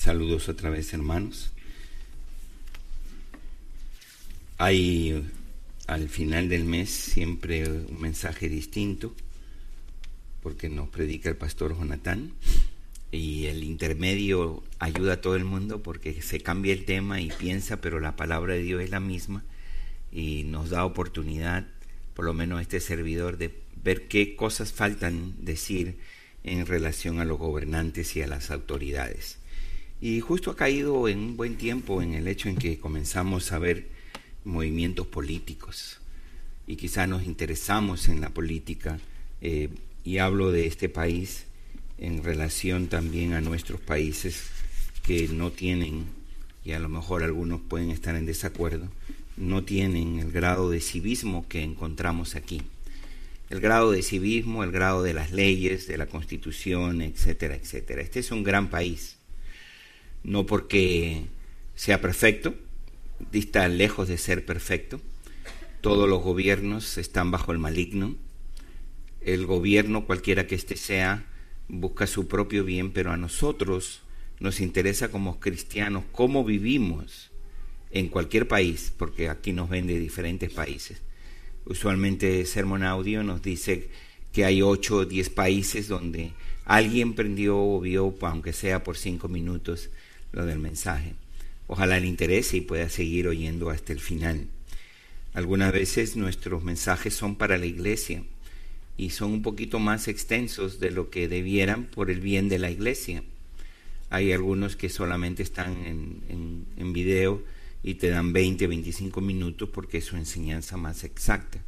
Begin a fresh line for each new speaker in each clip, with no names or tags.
Saludos otra vez, hermanos. Hay al final del mes siempre un mensaje distinto, porque nos predica el pastor Jonathan, y el intermedio ayuda a todo el mundo porque se cambia el tema y piensa, pero la palabra de Dios es la misma y nos da oportunidad, por lo menos a este servidor, de ver qué cosas faltan decir en relación a los gobernantes y a las autoridades. Y justo ha caído en un buen tiempo en el hecho en que comenzamos a ver movimientos políticos y quizá nos interesamos en la política, y hablo de este país en relación también a nuestros países que no tienen, y a lo mejor algunos pueden estar en desacuerdo, no tienen el grado de civismo que encontramos aquí. El grado de civismo, el grado de las leyes, de la Constitución, etcétera, etcétera. Este es un gran país. No porque sea perfecto, dista lejos de ser perfecto. Todos los gobiernos están bajo el maligno. El gobierno, cualquiera que éste sea, busca su propio bien, pero a nosotros nos interesa como cristianos cómo vivimos en cualquier país, porque aquí nos ven de diferentes países. Usualmente Sermon Audio nos dice que hay 8 o 10 países donde alguien prendió o vio, aunque sea por 5 minutos, lo del mensaje. Ojalá le interese y pueda seguir oyendo hasta el final. Algunas veces nuestros mensajes son para la iglesia y son un poquito más extensos de lo que debieran por el bien de la iglesia. Hay algunos que solamente están en video y te dan 20, 25 minutos porque es su enseñanza más exacta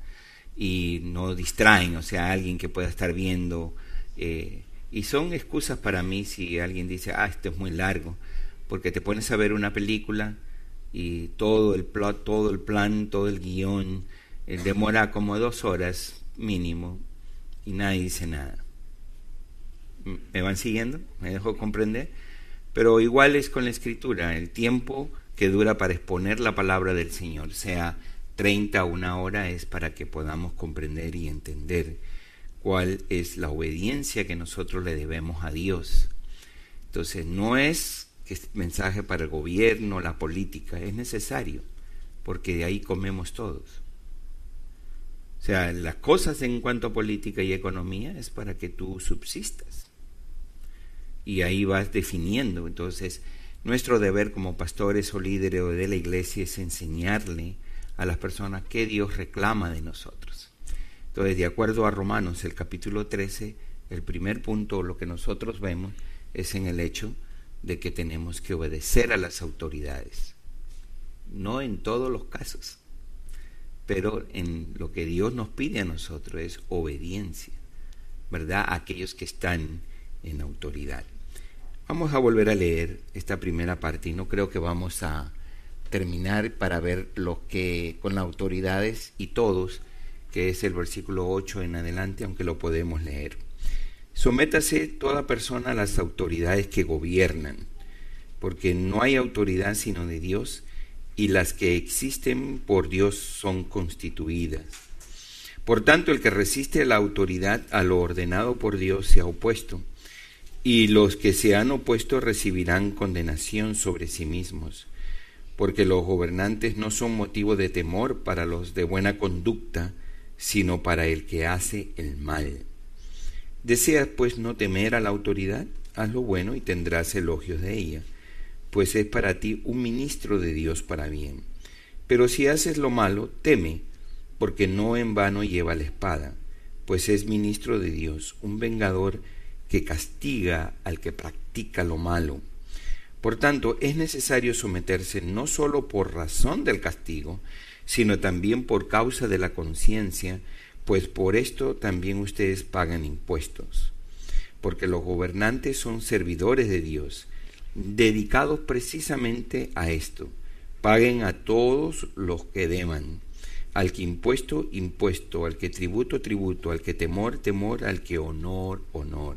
y no distraen, o sea, alguien que pueda estar viendo, y son excusas para mí si alguien dice, esto es muy largo, porque te pones a ver una película y todo el plot, todo el plan, todo el guión demora como 2 horas mínimo y nadie dice nada. ¿Me van siguiendo? ¿Me dejo comprender? Pero igual es con la escritura, el tiempo que dura para exponer la palabra del Señor, sea 30 o 1 hora, es para que podamos comprender y entender cuál es la obediencia que nosotros le debemos a Dios. Entonces no es que es mensaje para el gobierno, la política, es necesario, porque de ahí comemos todos. O sea, las cosas en cuanto a política y economía es para que tú subsistas. Y ahí vas definiendo. Entonces, nuestro deber como pastores o líderes de la iglesia es enseñarle a las personas qué Dios reclama de nosotros. Entonces, de acuerdo a Romanos, el capítulo 13, el primer punto, lo que nosotros vemos, es en el hecho de que tenemos que obedecer a las autoridades. No en todos los casos, pero en lo que Dios nos pide a nosotros es obediencia, ¿verdad? A aquellos que están en autoridad. Vamos a volver a leer esta primera parte y no creo que vamos a terminar para ver los que con las autoridades y todos, que es el versículo 8 en adelante, aunque lo podemos leer. Sométase toda persona a las autoridades que gobiernan, porque no hay autoridad sino de Dios, y las que existen por Dios son constituidas. Por tanto, el que resiste a la autoridad, a lo ordenado por Dios, se ha opuesto, y los que se han opuesto recibirán condenación sobre sí mismos, porque los gobernantes no son motivo de temor para los de buena conducta, sino para el que hace el mal. ¿Deseas pues no temer a la autoridad? Haz lo bueno y tendrás elogios de ella, pues es para ti un ministro de Dios para bien. Pero si haces lo malo, teme, porque no en vano lleva la espada, pues es ministro de Dios, un vengador que castiga al que practica lo malo. Por tanto, es necesario someterse no solo por razón del castigo, sino también por causa de la conciencia, pues por esto también ustedes pagan impuestos. Porque los gobernantes son servidores de Dios, dedicados precisamente a esto. Paguen a todos los que deban. Al que impuesto, impuesto. Al que tributo, tributo. Al que temor, temor. Al que honor, honor.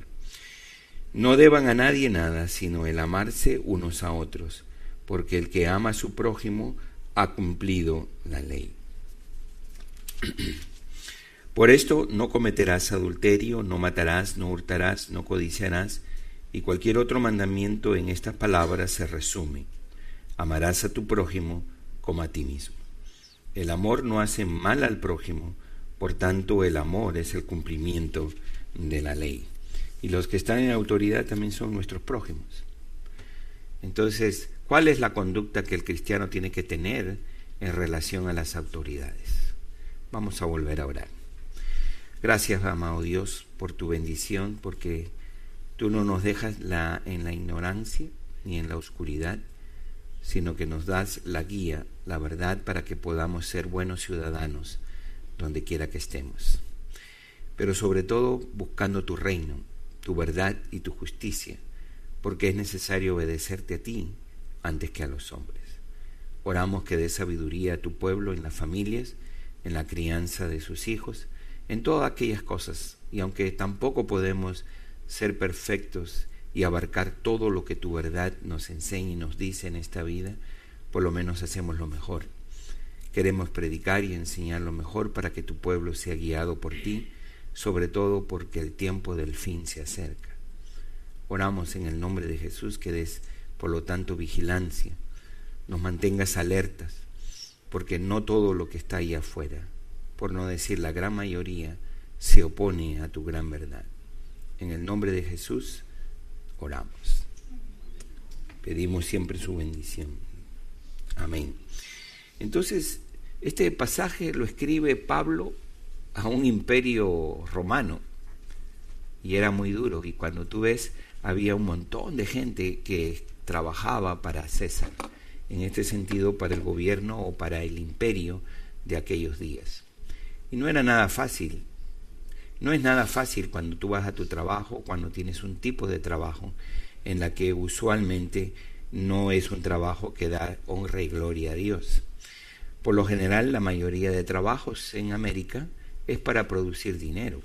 No deban a nadie nada, sino el amarse unos a otros, porque el que ama a su prójimo ha cumplido la ley. Por esto no cometerás adulterio, no matarás, no hurtarás, no codiciarás, Y cualquier otro mandamiento en estas palabras se resume: amarás a tu prójimo como a ti mismo. El amor no hace mal al prójimo, por tanto el amor es el cumplimiento de la ley. Y los que están en autoridad también son nuestros prójimos. Entonces, ¿cuál es la conducta que el cristiano tiene que tener en relación a las autoridades? Vamos a volver a orar. Gracias, amado Dios, por tu bendición, porque tú no nos dejas en la ignorancia ni en la oscuridad, sino que nos das la guía, la verdad, para que podamos ser buenos ciudadanos donde quiera que estemos. Pero sobre todo buscando tu reino, tu verdad y tu justicia, porque es necesario obedecerte a ti antes que a los hombres. Oramos que des sabiduría a tu pueblo en las familias, en la crianza de sus hijos, en todas aquellas cosas, y aunque tampoco podemos ser perfectos y abarcar todo lo que tu verdad nos enseña y nos dice en esta vida, por lo menos hacemos lo mejor. Queremos predicar y enseñar lo mejor para que tu pueblo sea guiado por ti, sobre todo porque el tiempo del fin se acerca. Oramos en el nombre de Jesús que des, por lo tanto, vigilancia, nos mantengas alertas, porque no todo lo que está ahí afuera, por no decir la gran mayoría, se opone a tu gran verdad. En el nombre de Jesús oramos. Pedimos siempre su bendición. Amén. Entonces, este pasaje lo escribe Pablo a un imperio romano y era muy duro, y cuando tú ves, había un montón de gente que trabajaba para César, en este sentido para el gobierno o para el imperio de aquellos días. Y no era nada fácil. No es nada fácil cuando tú vas a tu trabajo, cuando tienes un tipo de trabajo en la que usualmente no es un trabajo que da honra y gloria a Dios. Por lo general, la mayoría de trabajos en América es para producir dinero.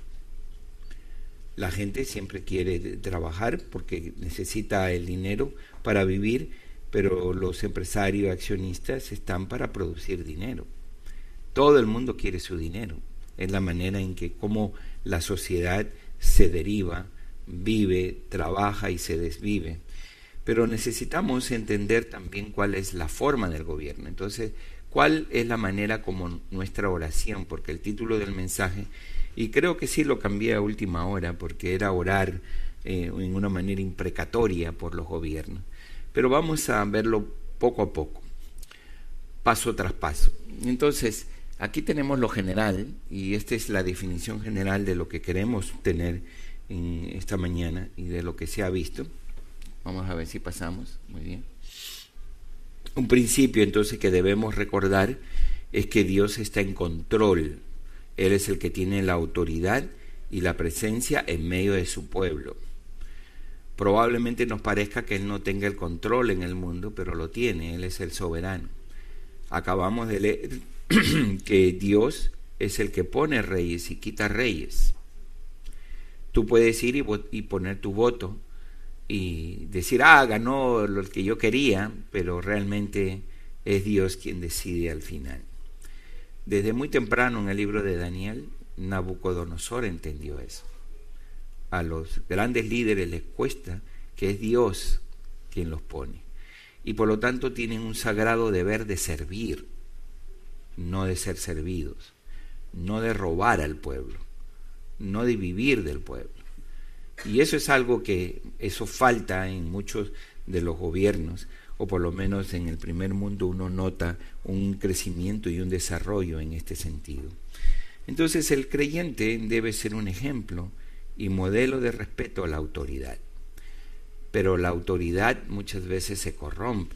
La gente siempre quiere trabajar porque necesita el dinero para vivir, pero los empresarios accionistas están para producir dinero. Todo el mundo quiere su dinero. Es la manera en que como la sociedad se deriva, vive, trabaja y se desvive. Pero necesitamos entender también cuál es la forma del gobierno. Entonces, ¿cuál es la manera como nuestra oración? Porque el título del mensaje, y creo que sí lo cambié a última hora, porque era orar en una manera imprecatoria por los gobiernos. Pero vamos a verlo poco a poco, paso tras paso. Entonces, aquí tenemos lo general, y esta es la definición general de lo que queremos tener en esta mañana y de lo que se ha visto. Vamos a ver si pasamos. Muy bien. Un principio entonces que debemos recordar es que Dios está en control. Él es el que tiene la autoridad y la presencia en medio de su pueblo. Probablemente nos parezca que Él no tenga el control en el mundo, pero lo tiene. Él es el soberano. Acabamos de leer que Dios es el que pone reyes y quita reyes. Tú puedes ir y poner tu voto y decir, ganó lo que yo quería, pero realmente es Dios quien decide al final. Desde muy temprano en el libro de Daniel, Nabucodonosor entendió eso. A los grandes líderes les cuesta que es Dios quien los pone, y por lo tanto tienen un sagrado deber de servir, no de ser servidos, no de robar al pueblo, no de vivir del pueblo. Y eso es algo que eso falta en muchos de los gobiernos, o por lo menos en el primer mundo uno nota un crecimiento y un desarrollo en este sentido. Entonces el creyente debe ser un ejemplo y modelo de respeto a la autoridad. Pero la autoridad muchas veces se corrompe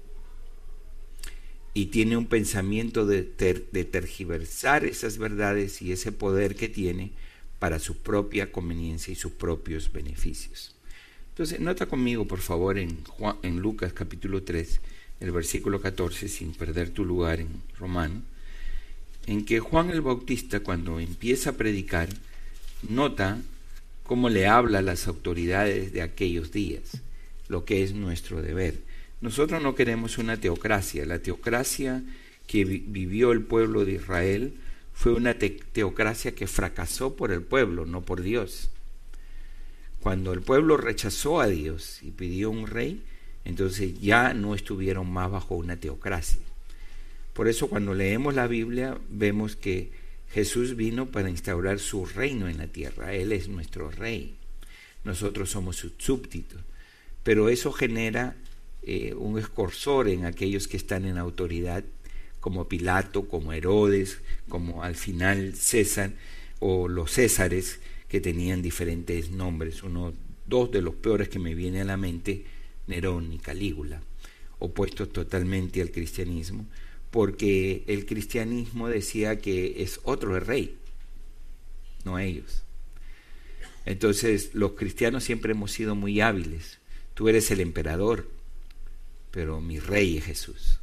y tiene un pensamiento de tergiversar esas verdades y ese poder que tiene para su propia conveniencia y sus propios beneficios. Entonces, nota conmigo, por favor, en Lucas capítulo 3, el versículo 14, sin perder tu lugar en Romano, en que Juan el Bautista, cuando empieza a predicar, nota cómo le habla a las autoridades de aquellos días, lo que es nuestro deber. Nosotros no queremos una teocracia. La teocracia que vivió el pueblo de Israel fue una teocracia que fracasó por el pueblo, no por Dios. Cuando el pueblo rechazó a Dios y pidió un rey, entonces ya no estuvieron más bajo una teocracia. Por eso cuando leemos la Biblia vemos que Jesús vino para instaurar su reino en la tierra. Él es nuestro rey. Nosotros somos sus súbditos. Pero eso genera un escorsor en aquellos que están en autoridad, como Pilato, como Herodes, como al final César o los Césares, que tenían diferentes nombres. Dos de los peores que me viene a la mente, Nerón y Calígula, opuestos totalmente al cristianismo, porque el cristianismo decía que es otro el rey, no ellos. Entonces los cristianos siempre hemos sido muy hábiles. Tú eres el emperador, pero mi rey es Jesús.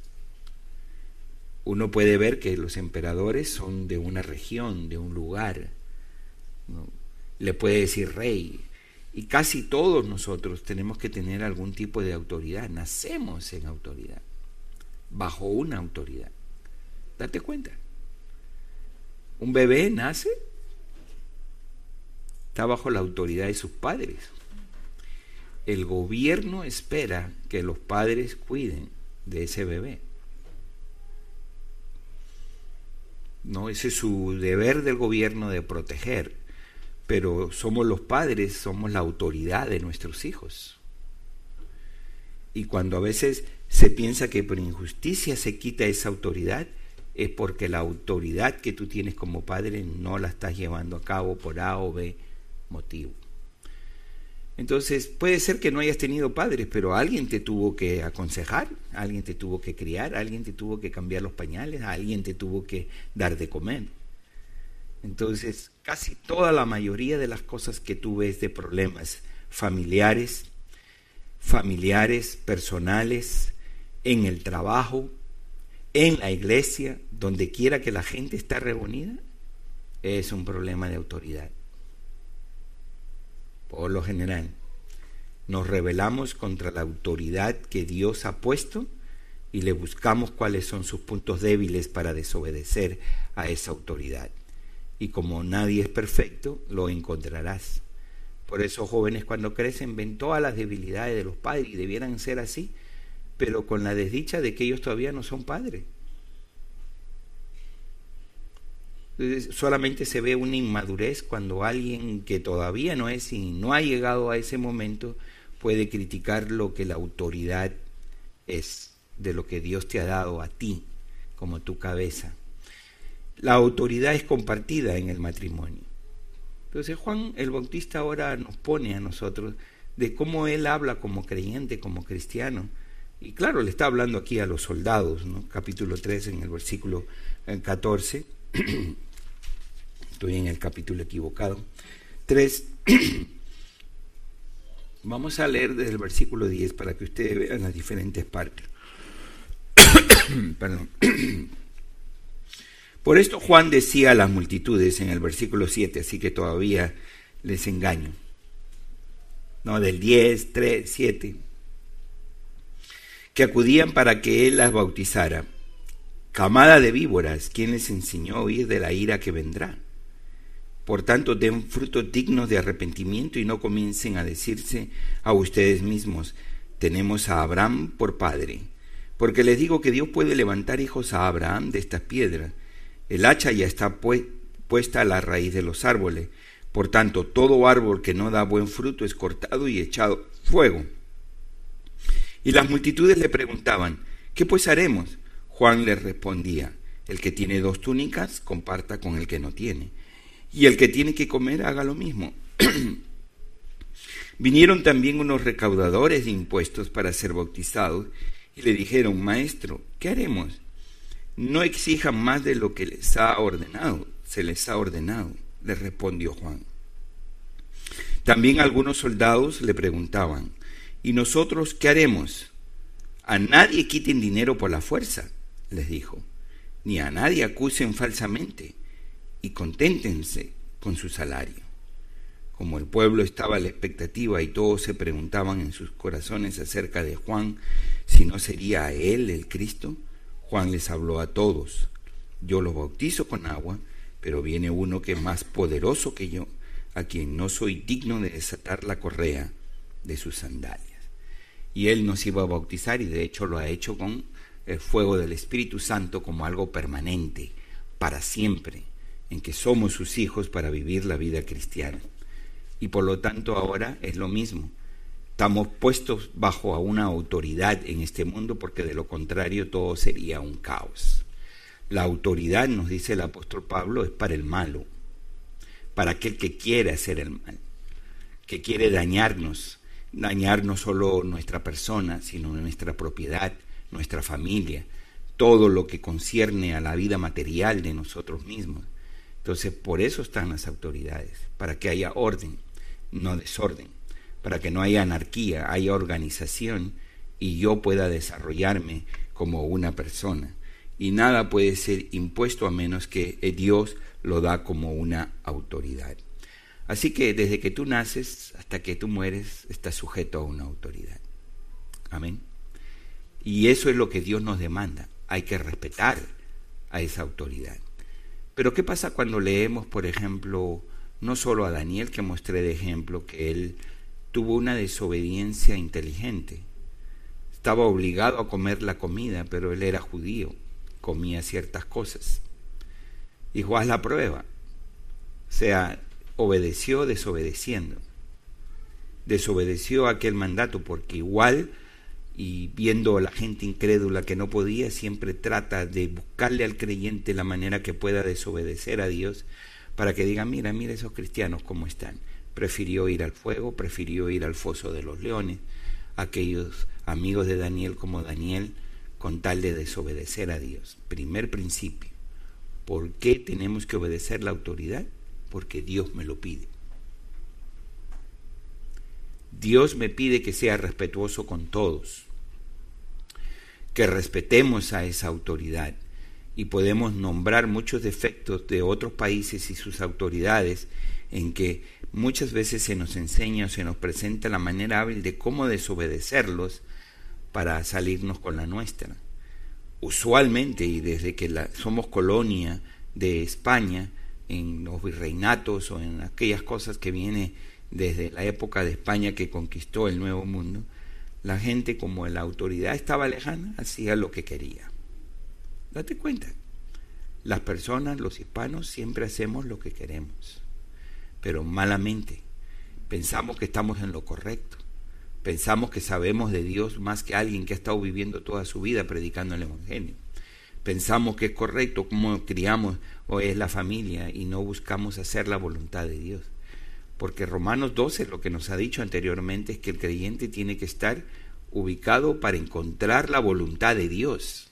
Uno puede ver que los emperadores son de una región, de un lugar, ¿no? Le puede decir rey, y casi todos nosotros tenemos que tener algún tipo de autoridad. Nacemos en autoridad, bajo una autoridad. Date cuenta, un bebé nace, está bajo la autoridad de sus padres. El gobierno espera que los padres cuiden de ese bebé. No, ese es su deber del gobierno, de proteger, pero somos los padres, somos la autoridad de nuestros hijos. Y cuando a veces se piensa que por injusticia se quita esa autoridad, es porque la autoridad que tú tienes como padre no la estás llevando a cabo por A o B motivo. Entonces puede ser que no hayas tenido padres, pero alguien te tuvo que aconsejar, alguien te tuvo que criar, alguien te tuvo que cambiar los pañales, alguien te tuvo que dar de comer. Entonces casi toda la mayoría de las cosas que tú ves de problemas familiares, personales, en el trabajo, en la iglesia, donde quiera que la gente está reunida, es un problema de autoridad. Por lo general, nos rebelamos contra la autoridad que Dios ha puesto y le buscamos cuáles son sus puntos débiles para desobedecer a esa autoridad. Y como nadie es perfecto, lo encontrarás. Por eso jóvenes cuando crecen ven todas las debilidades de los padres y debieran ser así, pero con la desdicha de que ellos todavía no son padres. Solamente se ve una inmadurez cuando alguien que todavía no es y no ha llegado a ese momento puede criticar lo que la autoridad es, de lo que Dios te ha dado a ti como tu cabeza. La autoridad es compartida en el matrimonio. Entonces Juan el Bautista ahora nos pone a nosotros de cómo él habla como creyente, como cristiano. Y claro, le está hablando aquí a los soldados, ¿no? Capítulo 3 en el versículo 14. Estoy en el capítulo equivocado. 3. Vamos a leer desde el versículo 10 para que ustedes vean las diferentes partes. Perdón. Por esto Juan decía a las multitudes en el versículo 7, así que todavía les engaño. No, del 10, 3, 7. Que acudían para que él las bautizara. Camada de víboras, ¿quién les enseñó a huir de la ira que vendrá? Por tanto, den frutos dignos de arrepentimiento y no comiencen a decirse a ustedes mismos, tenemos a Abraham por padre. Porque les digo que Dios puede levantar hijos a Abraham de estas piedras. El hacha ya está puesta a la raíz de los árboles. Por tanto, todo árbol que no da buen fruto es cortado y echado fuego. Y las multitudes le preguntaban, ¿qué pues haremos? Juan les respondía, el que tiene 2 túnicas, comparta con el que no tiene. Y el que tiene que comer, haga lo mismo. Vinieron también unos recaudadores de impuestos para ser bautizados y le dijeron, Maestro, ¿qué haremos? No exijan más de lo que se les ha ordenado, le respondió Juan. También algunos soldados le preguntaban, ¿y nosotros qué haremos? A nadie quiten dinero por la fuerza, les dijo, ni a nadie acusen falsamente, y conténtense con su salario. Como el pueblo estaba a la expectativa y todos se preguntaban en sus corazones acerca de Juan si no sería él el Cristo, Juan les habló a todos, yo los bautizo con agua, pero viene uno que es más poderoso que yo, a quien no soy digno de desatar la correa de sus sandalias. Y Él nos iba a bautizar, y de hecho lo ha hecho con el fuego del Espíritu Santo como algo permanente, para siempre, en que somos sus hijos para vivir la vida cristiana. Y por lo tanto ahora es lo mismo. Estamos puestos bajo a una autoridad en este mundo, porque de lo contrario todo sería un caos. La autoridad, nos dice el apóstol Pablo, es para el malo, para aquel que quiere hacer el mal, que quiere dañarnos no solo nuestra persona, sino nuestra propiedad, nuestra familia, todo lo que concierne a la vida material de nosotros mismos. Entonces, por eso están las autoridades, para que haya orden, no desorden, para que no haya anarquía, haya organización y yo pueda desarrollarme como una persona. Y nada puede ser impuesto a menos que Dios lo da como una autoridad. Así que desde que tú naces hasta que tú mueres, estás sujeto a una autoridad. Amén. Y eso es lo que Dios nos demanda. Hay que respetar a esa autoridad. Pero ¿qué pasa cuando leemos, por ejemplo, no solo a Daniel, que mostré de ejemplo, que él tuvo una desobediencia inteligente? Estaba obligado a comer la comida, pero él era judío, comía ciertas cosas. Dijo, haz la prueba. O sea, obedeció desobedeciendo. Desobedeció aquel mandato, porque igual, y viendo a la gente incrédula que no podía, siempre trata de buscarle al creyente la manera que pueda desobedecer a Dios, para que diga, mira esos cristianos cómo están. Prefirió ir al fuego, prefirió ir al foso de los leones, aquellos amigos de Daniel como Daniel, con tal de desobedecer a Dios. Primer principio. ¿Por qué tenemos que obedecer la autoridad? Porque Dios me lo pide. Dios me pide que sea respetuoso con todos, que respetemos a esa autoridad, y podemos nombrar muchos defectos de otros países y sus autoridades, en que muchas veces se nos enseña o se nos presenta la manera hábil de cómo desobedecerlos para salirnos con la nuestra. Usualmente, y desde que somos colonia de España, en los virreinatos o en aquellas cosas que viene desde la época de España que conquistó el Nuevo Mundo, la gente, como la autoridad estaba lejana, hacía lo que quería. Date cuenta, las personas, los hispanos, siempre hacemos lo que queremos, pero malamente. Pensamos que estamos en lo correcto, pensamos que sabemos de Dios más que alguien que ha estado viviendo toda su vida predicando el Evangelio. Pensamos que es correcto cómo criamos o es la familia, y no buscamos hacer la voluntad de Dios. Porque Romanos 12 lo que nos ha dicho anteriormente es que el creyente tiene que estar ubicado para encontrar la voluntad de Dios.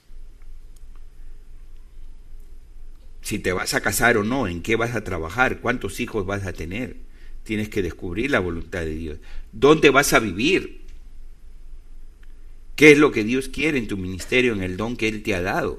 Si te vas a casar o no, en qué vas a trabajar, cuántos hijos vas a tener, tienes que descubrir la voluntad de Dios. ¿Dónde vas a vivir? ¿Qué es lo que Dios quiere en tu ministerio, en el don que Él te ha dado?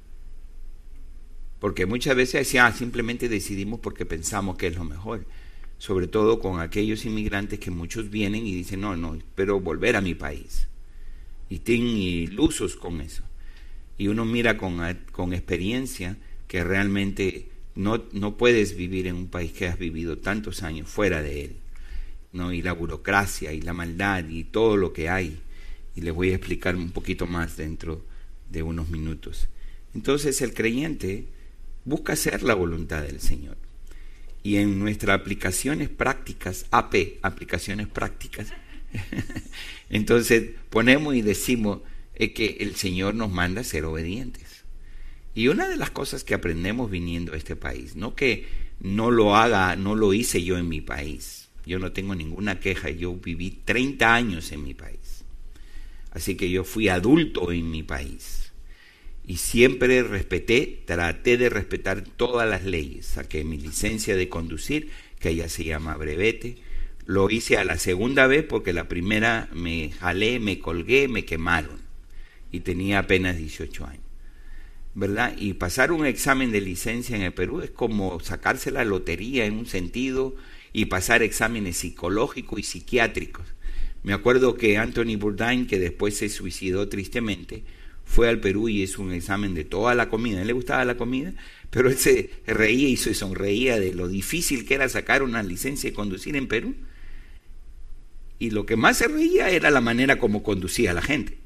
Porque muchas veces simplemente decidimos porque pensamos que es lo mejor. Sobre todo con aquellos inmigrantes que muchos vienen y dicen, no, espero volver a mi país. Y estén ilusos con eso. Y uno mira con experiencia que realmente no puedes vivir en un país que has vivido tantos años fuera de él, ¿no? Y la burocracia y la maldad y todo lo que hay. Y les voy a explicar un poquito más dentro de unos minutos. Entonces el creyente busca hacer la voluntad del Señor. Y en nuestras aplicaciones prácticas, aplicaciones prácticas, entonces ponemos y decimos que el Señor nos manda a ser obedientes. Y una de las cosas que aprendemos viniendo a este país, no que no lo hice yo en mi país, yo no tengo ninguna queja, yo viví 30 años en mi país, así que yo fui adulto en mi país. Y siempre traté de respetar todas las leyes. Saqué mi licencia de conducir, que allá se llama brevete. Lo hice a la segunda vez porque la primera me jalé, me colgué, me quemaron. Y tenía apenas 18 años. ¿Verdad? Y pasar un examen de licencia en el Perú es como sacarse la lotería en un sentido, y pasar exámenes psicológicos y psiquiátricos. Me acuerdo que Anthony Bourdain, que después se suicidó tristemente, fue al Perú y hizo un examen de toda la comida. A él le gustaba la comida, pero él se reía y se sonreía de lo difícil que era sacar una licencia de conducir en Perú. Y lo que más se reía era la manera como conducía a la gente.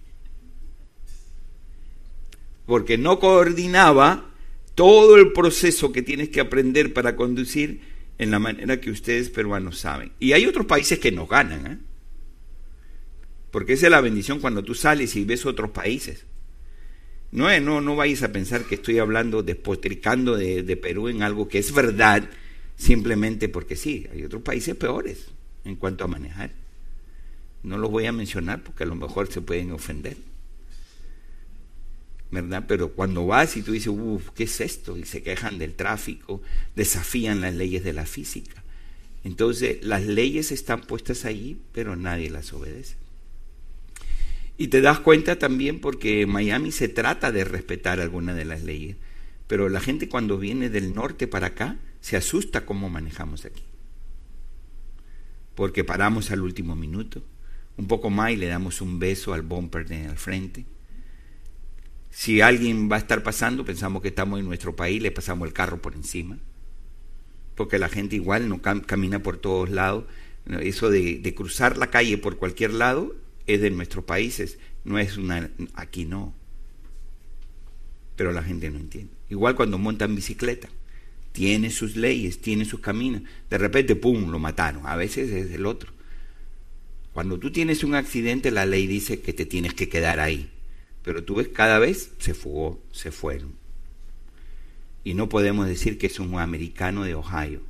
Porque no coordinaba todo el proceso que tienes que aprender para conducir en la manera que ustedes peruanos saben. Y hay otros países que nos ganan, ¿eh? Porque esa es la bendición cuando tú sales y ves otros países. No vayas a pensar que estoy hablando, despotricando de Perú en algo que es verdad, simplemente porque sí, hay otros países peores en cuanto a manejar. No los voy a mencionar porque a lo mejor se pueden ofender, ¿verdad? Pero cuando vas y tú dices, ¿qué es esto? Y se quejan del tráfico, desafían las leyes de la física. Entonces, las leyes están puestas allí, pero nadie las obedece. Y te das cuenta también porque en Miami se trata de respetar algunas de las leyes, pero la gente cuando viene del norte para acá se asusta cómo manejamos aquí. Porque paramos al último minuto, un poco más y le damos un beso al bumper de al frente. Si alguien va a estar pasando, pensamos que estamos en nuestro país, le pasamos el carro por encima. Porque la gente igual no camina por todos lados. Eso de cruzar la calle por cualquier lado es de nuestros países, no es aquí no. Pero la gente no entiende. Igual cuando montan bicicleta, tiene sus leyes, tiene sus caminos. De repente, ¡pum!, lo mataron. A veces es el otro. Cuando tú tienes un accidente, la ley dice que te tienes que quedar ahí. Pero tú ves, cada vez se fueron. Y no podemos decir que es un americano de Ohio,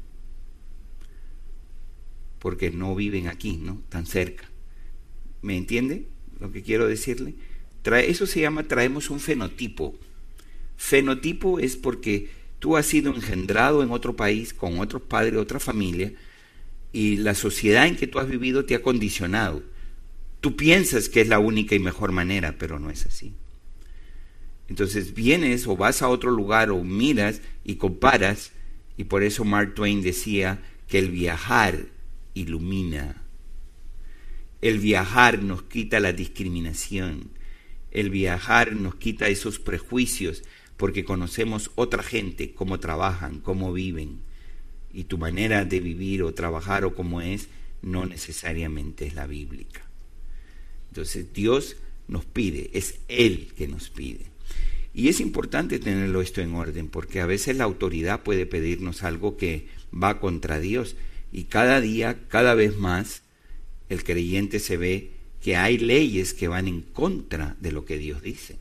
porque no viven aquí, ¿no? Tan cerca. ¿Me entiende lo que quiero decirle? Eso se llama, traemos un fenotipo. Fenotipo es porque tú has sido engendrado en otro país, con otros padres, otra familia, y la sociedad en que tú has vivido te ha condicionado. Tú piensas que es la única y mejor manera, pero no es así. Entonces vienes o vas a otro lugar o miras y comparas, y por eso Mark Twain decía que el viajar ilumina. El viajar nos quita la discriminación. El viajar nos quita esos prejuicios porque conocemos otra gente, cómo trabajan, cómo viven. Y tu manera de vivir o trabajar o cómo es, no necesariamente es la bíblica. Entonces Dios nos pide, es Él que nos pide. Y es importante tenerlo esto en orden, porque a veces la autoridad puede pedirnos algo que va contra Dios. Y cada día, cada vez más, el creyente se ve que hay leyes que van en contra de lo que Dios dice.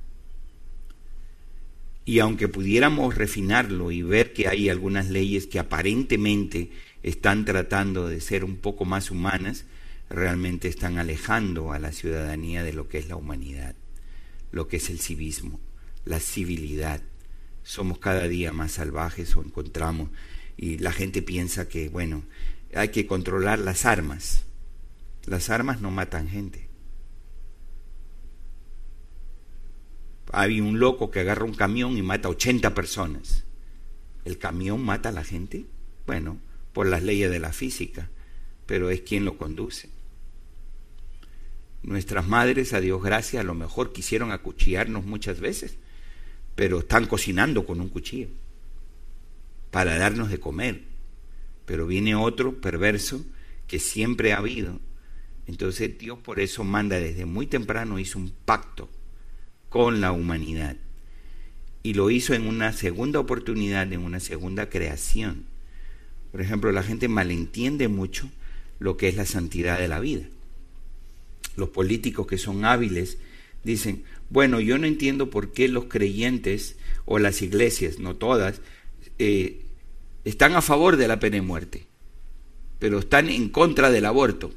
Y aunque pudiéramos refinarlo y ver que hay algunas leyes que aparentemente están tratando de ser un poco más humanas, realmente están alejando a la ciudadanía de lo que es la humanidad, lo que es el civismo, la civilidad. Somos cada día más salvajes o encontramos, y la gente piensa que, bueno, hay que controlar las armas. Las armas no matan gente. Hay un loco que agarra un camión y mata 80 personas. ¿El camión mata a la gente? Bueno, por las leyes de la física, pero es quien lo conduce. Nuestras madres, a Dios gracias, a lo mejor quisieron acuchillarnos muchas veces, pero están cocinando con un cuchillo para darnos de comer. Pero viene otro perverso que siempre ha habido. Entonces Dios por eso manda desde muy temprano, hizo un pacto con la humanidad. Y lo hizo en una segunda oportunidad, en una segunda creación. Por ejemplo, la gente malentiende mucho lo que es la santidad de la vida. Los políticos que son hábiles dicen, bueno, yo no entiendo por qué los creyentes o las iglesias, no todas, están a favor de la pena de muerte, pero están en contra del aborto.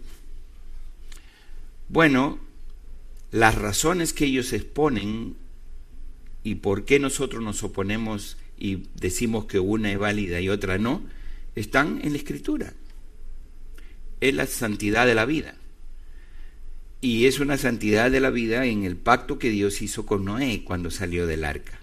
Bueno, las razones que ellos exponen y por qué nosotros nos oponemos y decimos que una es válida y otra no, están en la Escritura. Es la santidad de la vida. Y es una santidad de la vida en el pacto que Dios hizo con Noé cuando salió del arca.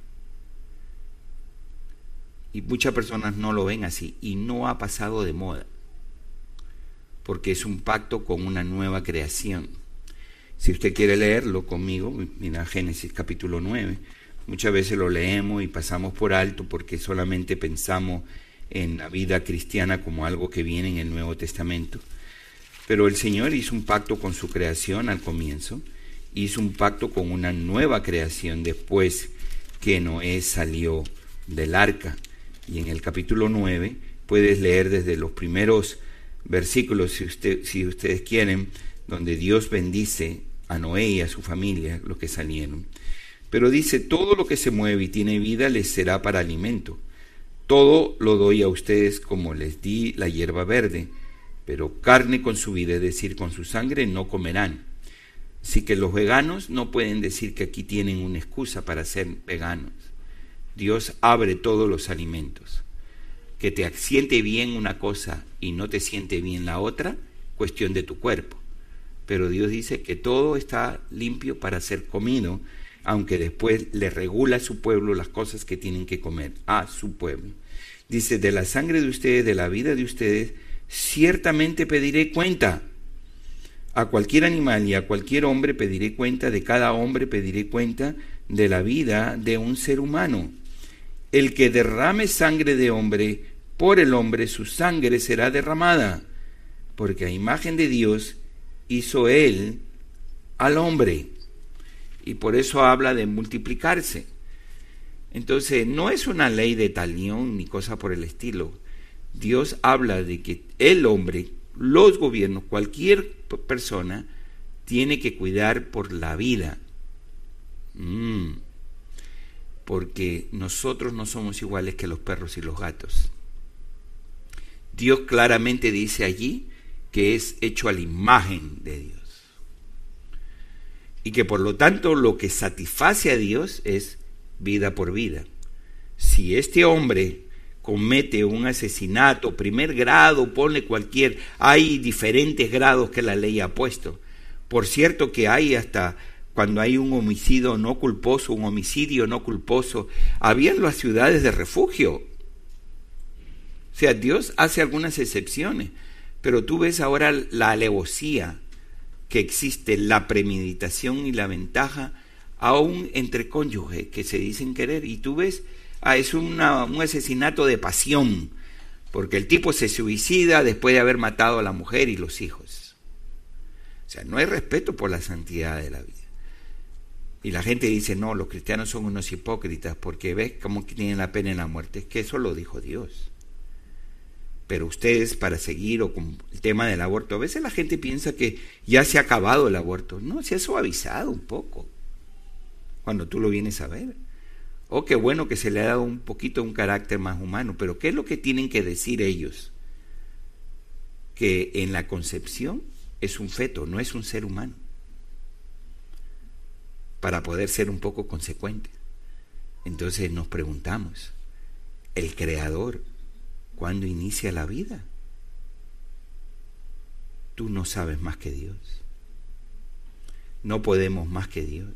Y muchas personas no lo ven así y no ha pasado de moda, porque es un pacto con una nueva creación. Si usted quiere leerlo conmigo, mira Génesis capítulo 9. Muchas veces lo leemos y pasamos por alto porque solamente pensamos en la vida cristiana como algo que viene en el Nuevo Testamento. Pero el Señor hizo un pacto con su creación al comienzo, hizo un pacto con una nueva creación después que Noé salió del arca. Y en el capítulo 9 puedes leer desde los primeros versículos, si ustedes quieren, donde Dios bendice a Noé y a su familia, los que salieron. Pero dice, todo lo que se mueve y tiene vida les será para alimento. Todo lo doy a ustedes como les di la hierba verde, pero carne con su vida, es decir, con su sangre, no comerán. Así que los veganos no pueden decir que aquí tienen una excusa para ser veganos. Dios abre todos los alimentos. Que te siente bien una cosa y no te siente bien la otra, cuestión de tu cuerpo. Pero Dios dice que todo está limpio para ser comido, aunque después le regula a su pueblo las cosas que tienen que comer, a su pueblo. Dice, de la sangre de ustedes, de la vida de ustedes, ciertamente pediré cuenta. A cualquier animal y a cualquier hombre pediré cuenta, de cada hombre pediré cuenta de la vida de un ser humano. El que derrame sangre de hombre, por el hombre su sangre será derramada, porque a imagen de Dios hizo él al hombre. Y por eso habla de multiplicarse. Entonces, no es una ley de talión ni cosa por el estilo. Dios habla de que el hombre, los gobiernos, cualquier persona, tiene que cuidar por la vida. Porque nosotros no somos iguales que los perros y los gatos. Dios claramente dice allí que es hecho a la imagen de Dios. Y que por lo tanto lo que satisface a Dios es vida por vida. Si este hombre comete un asesinato, primer grado, ponle cualquier, hay diferentes grados que la ley ha puesto. Por cierto que hay hasta cuando hay un homicidio no culposo, habían las ciudades de refugio. O sea, Dios hace algunas excepciones, pero tú ves ahora la alevosía que existe, la premeditación y la ventaja, aún entre cónyuges que se dicen querer, y tú ves, es un asesinato de pasión, porque el tipo se suicida después de haber matado a la mujer y los hijos. O sea, no hay respeto por la santidad de la vida. Y la gente dice, no, los cristianos son unos hipócritas, porque ves cómo tienen la pena en la muerte. Es que eso lo dijo Dios. Pero ustedes, para seguir o con el tema del aborto, a veces la gente piensa que ya se ha acabado el aborto. No, se ha suavizado un poco, cuando tú lo vienes a ver. Oh, qué bueno que se le ha dado un poquito un carácter más humano, pero ¿qué es lo que tienen que decir ellos? Que en la concepción es un feto, no es un ser humano. Para poder ser un poco consecuentes. Entonces nos preguntamos, ¿el Creador cuándo inicia la vida? Tú no sabes más que Dios. No podemos más que Dios.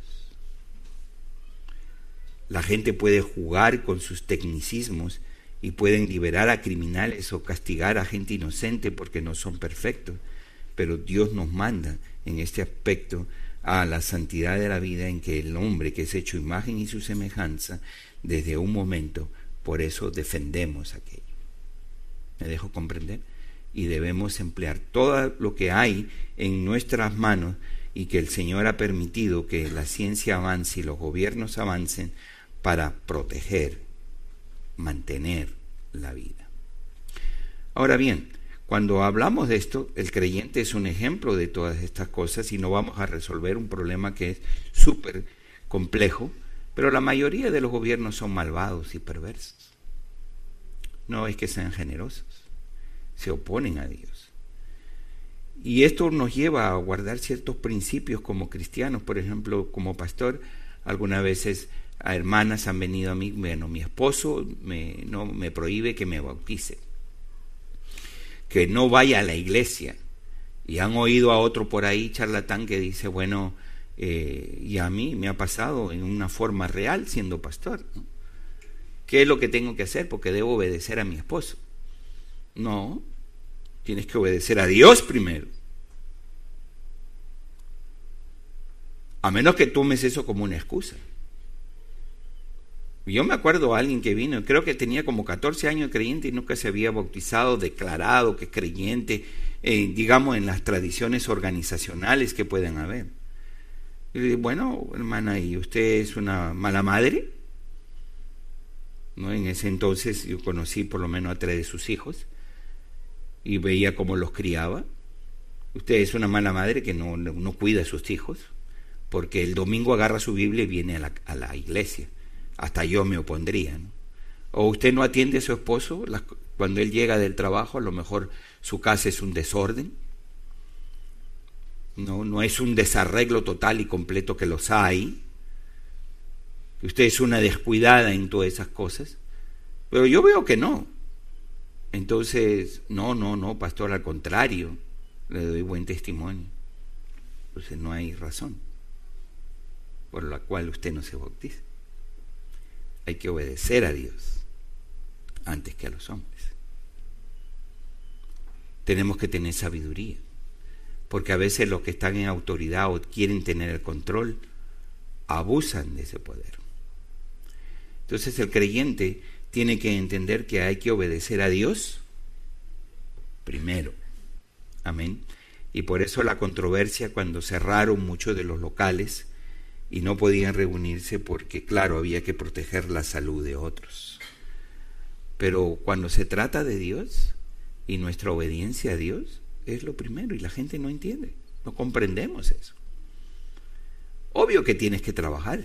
La gente puede jugar con sus tecnicismos y pueden liberar a criminales o castigar a gente inocente porque no son perfectos, pero Dios nos manda en este aspecto a la santidad de la vida, en que el hombre, que es hecho imagen y su semejanza, desde un momento, por eso defendemos aquello. ¿Me dejo comprender? Y debemos emplear todo lo que hay en nuestras manos, y que el Señor ha permitido que la ciencia avance y los gobiernos avancen para proteger, mantener la vida. Ahora bien, cuando hablamos de esto, el creyente es un ejemplo de todas estas cosas, y no vamos a resolver un problema que es súper complejo, pero la mayoría de los gobiernos son malvados y perversos. No es que sean generosos, se oponen a Dios. Y esto nos lleva a guardar ciertos principios como cristianos. Por ejemplo, como pastor, algunas veces a hermanas han venido a mí, bueno, mi esposo no me prohíbe que me bautice, que no vaya a la iglesia, y han oído a otro por ahí charlatán que dice, bueno, y a mí me ha pasado en una forma real siendo pastor, ¿no? ¿Qué es lo que tengo que hacer? Porque debo obedecer a mi esposo. No, tienes que obedecer a Dios primero. A menos que tomes eso como una excusa. Yo me acuerdo a alguien que vino, creo que tenía como 14 años de creyente y nunca se había bautizado, declarado que es creyente, digamos, en las tradiciones organizacionales que pueden haber. Y le dije, bueno, hermana, ¿y usted es una mala madre? ¿No? En ese entonces yo conocí por lo menos a 3 de sus hijos y veía cómo los criaba. Usted es una mala madre que no cuida a sus hijos, porque el domingo agarra su Biblia y viene a la iglesia. Hasta yo me opondría, ¿no? O usted no atiende a su esposo cuando él llega del trabajo, a lo mejor su casa es un desorden. No es un desarreglo total y completo, que los hay. Usted es una descuidada en todas esas cosas. Pero yo veo que no. Entonces, no, pastor, al contrario, le doy buen testimonio. Entonces no hay razón por la cual usted no se bautice. Hay que obedecer a Dios antes que a los hombres. Tenemos que tener sabiduría, porque a veces los que están en autoridad o quieren tener el control abusan de ese poder. Entonces el creyente tiene que entender que hay que obedecer a Dios primero. Amén. Y por eso la controversia cuando cerraron muchos de los locales y no podían reunirse, porque claro, había que proteger la salud de otros. Pero cuando se trata de Dios y nuestra obediencia a Dios, es lo primero, y la gente no entiende, no comprendemos eso. Obvio que tienes que trabajar.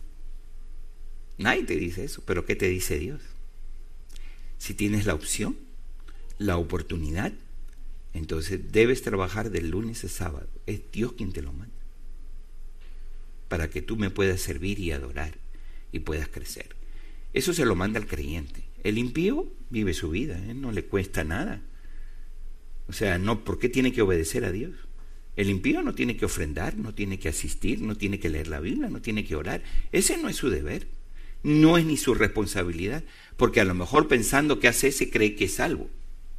Nadie te dice eso, pero ¿qué te dice Dios? Si tienes la opción, la oportunidad, entonces debes trabajar de lunes a sábado. Es Dios quien te lo manda, para que tú me puedas servir y adorar y puedas crecer. Eso se lo manda al creyente. El impío vive su vida, no le cuesta nada. O sea, no, ¿por qué tiene que obedecer a Dios? El impío no tiene que ofrendar, no tiene que asistir, no tiene que leer la Biblia, no tiene que orar. Ese no es su deber, no es ni su responsabilidad, porque a lo mejor pensando que hace se cree que es salvo.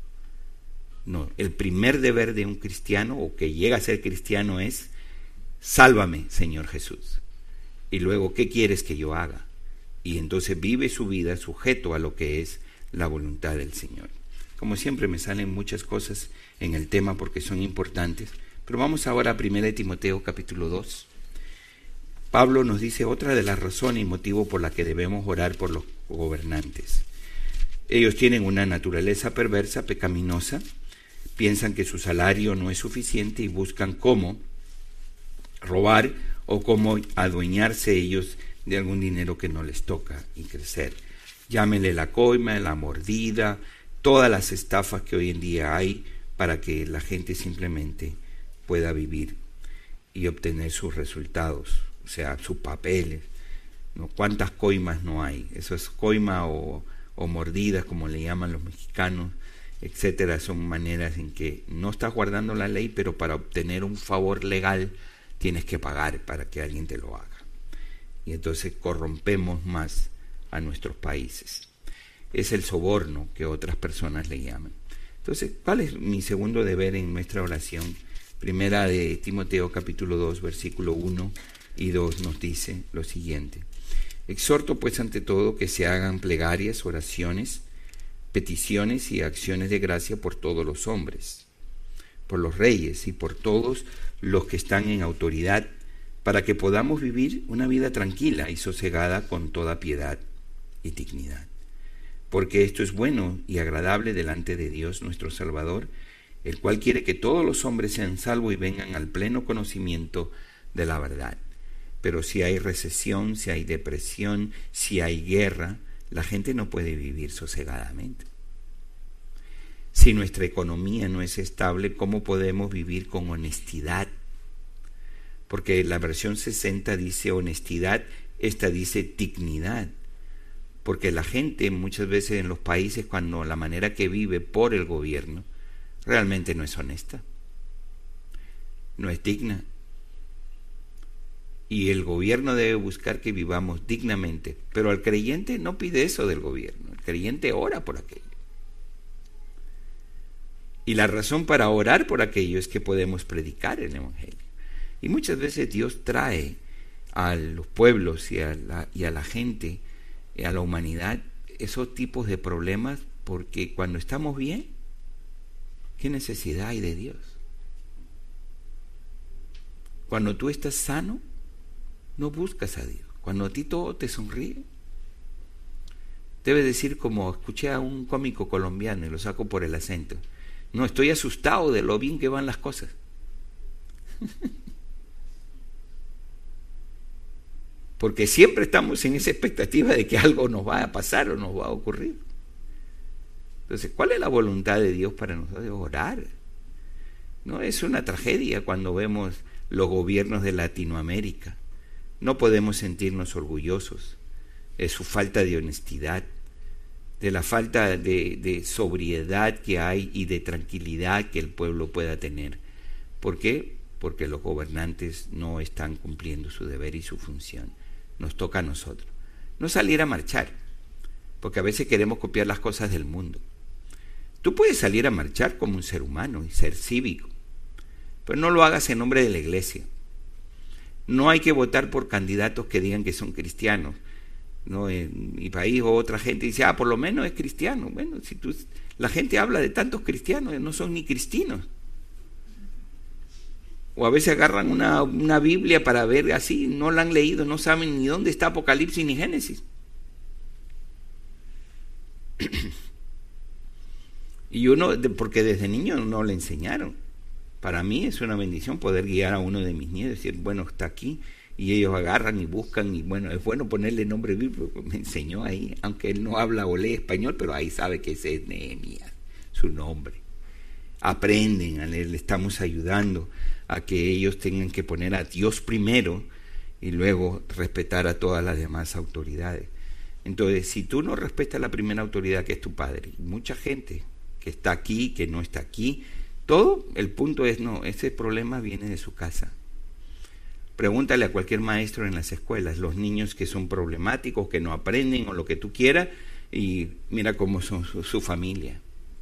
No, el primer deber de un cristiano o que llega a ser cristiano es: sálvame, Señor Jesús. Y luego, ¿qué quieres que yo haga? Y entonces vive su vida sujeto a lo que es la voluntad del Señor. Como siempre me salen muchas cosas en el tema porque son importantes, pero vamos ahora a 1 Timoteo capítulo 2. Pablo nos dice otra de las razones y motivos por la que debemos orar por los gobernantes. Ellos tienen una naturaleza perversa, pecaminosa, piensan que su salario no es suficiente y buscan cómo robar o cómo adueñarse ellos de algún dinero que no les toca y crecer. Llámenle la coima, la mordida, todas las estafas que hoy en día hay para que la gente simplemente pueda vivir y obtener sus resultados, o sea, sus papeles, ¿no? ¿Cuántas coimas no hay? Eso es coima o mordidas, como le llaman los mexicanos, etcétera. Son maneras en que no estás guardando la ley, pero para obtener un favor legal tienes que pagar para que alguien te lo haga. Y entonces corrompemos más a nuestros países. Es el soborno que otras personas le llaman. Entonces, ¿cuál es mi segundo deber en nuestra oración? Primera de Timoteo capítulo 2, versículo 1 y 2 nos dice lo siguiente: exhorto pues ante todo que se hagan plegarias, oraciones, peticiones y acciones de gracia por todos los hombres, por los reyes y por todos los que están en autoridad, para que podamos vivir una vida tranquila y sosegada con toda piedad y dignidad. Porque esto es bueno y agradable delante de Dios nuestro Salvador, el cual quiere que todos los hombres sean salvos y vengan al pleno conocimiento de la verdad. Pero si hay recesión, si hay depresión, si hay guerra, la gente no puede vivir sosegadamente. Si nuestra economía no es estable, ¿cómo podemos vivir con honestidad? Porque la versión 60 dice honestidad, esta dice dignidad. Porque la gente muchas veces en los países, cuando la manera que vive por el gobierno, realmente no es honesta, no es digna. Y el gobierno debe buscar que vivamos dignamente, pero el creyente no pide eso del gobierno, el creyente ora por aquello. Y la razón para orar por aquello es que podemos predicar el Evangelio. Y muchas veces Dios trae a los pueblos y a la gente, a la humanidad, esos tipos de problemas, porque cuando estamos bien, ¿qué necesidad hay de Dios? Cuando tú estás sano, no buscas a Dios. Cuando a ti todo te sonríe, debes decir, como escuché a un cómico colombiano, y lo saco por el acento: no, estoy asustado de lo bien que van las cosas. Porque siempre estamos en esa expectativa de que algo nos va a pasar o nos va a ocurrir. Entonces, ¿cuál es la voluntad de Dios para nosotros? Orar. No es una tragedia cuando vemos los gobiernos de Latinoamérica. No podemos sentirnos orgullosos de su falta de honestidad, de la falta de sobriedad que hay y de tranquilidad que el pueblo pueda tener. ¿Por qué? Porque los gobernantes no están cumpliendo su deber y su función. Nos toca a nosotros. No salir a marchar, porque a veces queremos copiar las cosas del mundo. Tú puedes salir a marchar como un ser humano y ser cívico, pero no lo hagas en nombre de la iglesia. No hay que votar por candidatos que digan que son cristianos. No, en mi país o otra gente dice, por lo menos es cristiano. Bueno, si la gente habla de tantos cristianos, no son ni cristinos. O a veces agarran una Biblia para ver así, no la han leído, no saben ni dónde está Apocalipsis ni Génesis. Y uno, porque desde niño no le enseñaron. Para mí es una bendición poder guiar a uno de mis nietos, decir, bueno, está aquí, y ellos agarran y buscan, y bueno, es bueno ponerle nombre bíblico. Me enseñó ahí, aunque él no habla o lee español, pero ahí sabe que ese es Nehemías, su nombre. Aprenden a leer, le estamos ayudando a que ellos tengan que poner a Dios primero y luego respetar a todas las demás autoridades. Entonces, si tú no respetas la primera autoridad, que es tu padre, y mucha gente que está aquí, que no está aquí, todo el punto es, no, ese problema viene de su casa. Pregúntale a cualquier maestro en las escuelas, los niños que son problemáticos, que no aprenden o lo que tú quieras, y mira cómo son su familia,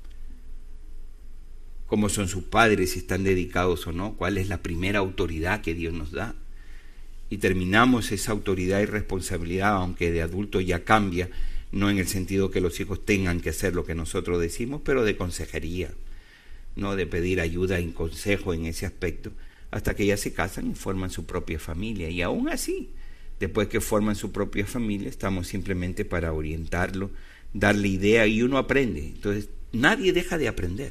cómo son sus padres, si están dedicados o no, cuál es la primera autoridad que Dios nos da. Y terminamos esa autoridad y responsabilidad, aunque de adulto ya cambia, no en el sentido que los hijos tengan que hacer lo que nosotros decimos, pero de consejería, no de pedir ayuda y consejo en ese aspecto, hasta que ya se casan y forman su propia familia. Y aún así, después que forman su propia familia, estamos simplemente para orientarlo, darle idea, y uno aprende. Entonces, nadie deja de aprender.